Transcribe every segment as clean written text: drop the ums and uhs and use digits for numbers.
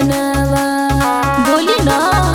सजनवा बोली ना।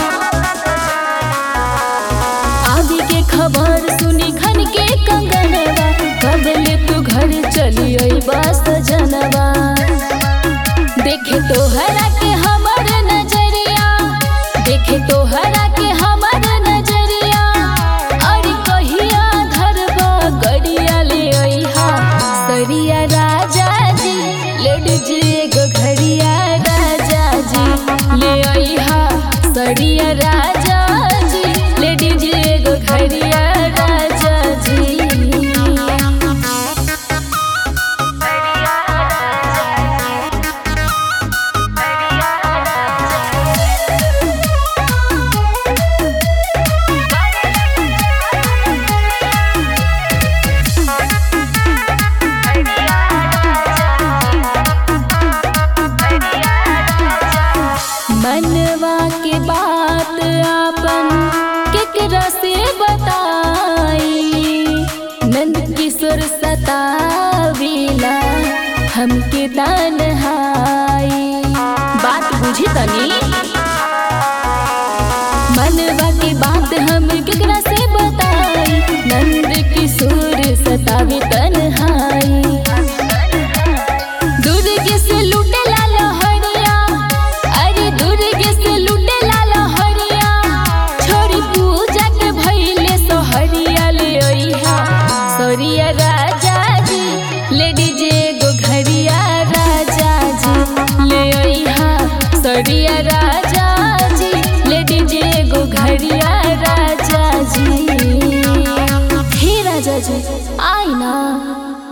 आगे के खबर सुनी खन के कंगनवा, कब ले तू घर चली अइबा सजनवा। देखे तोहरा के हमर नजरिया, देखे तोहरा के हमर नजरिया, और कहिया धरबा गड़िया ले अइहा सरिया राजा जी, ले दीजिए एगो घड़िया राजा जी, ले अइहा सरिया राजा जी, ले दीजिए एगो घड़िया राजा जी। मनवा के बात आपन केकरा से बताई, नंद किशोर सताविला हमके तन्हाई। बात बुझी तनी, मनवा के बात हम केकरा से बताई, नंद किशोर सतावी तन्हाई। दुर्ग से लूटे लाला हरिया, अरे दुर्ग से लूटे लाला हरिया, छोरी पूजा के भइले सोहरिया ले अइहा सरिया राजा जी, ले दीजिए एगो घड़िया राजा जी, ले अइहा सरिया राजा जी, ले दीजिए एगो घड़िया राजा जी। हे राजा जी आई ना।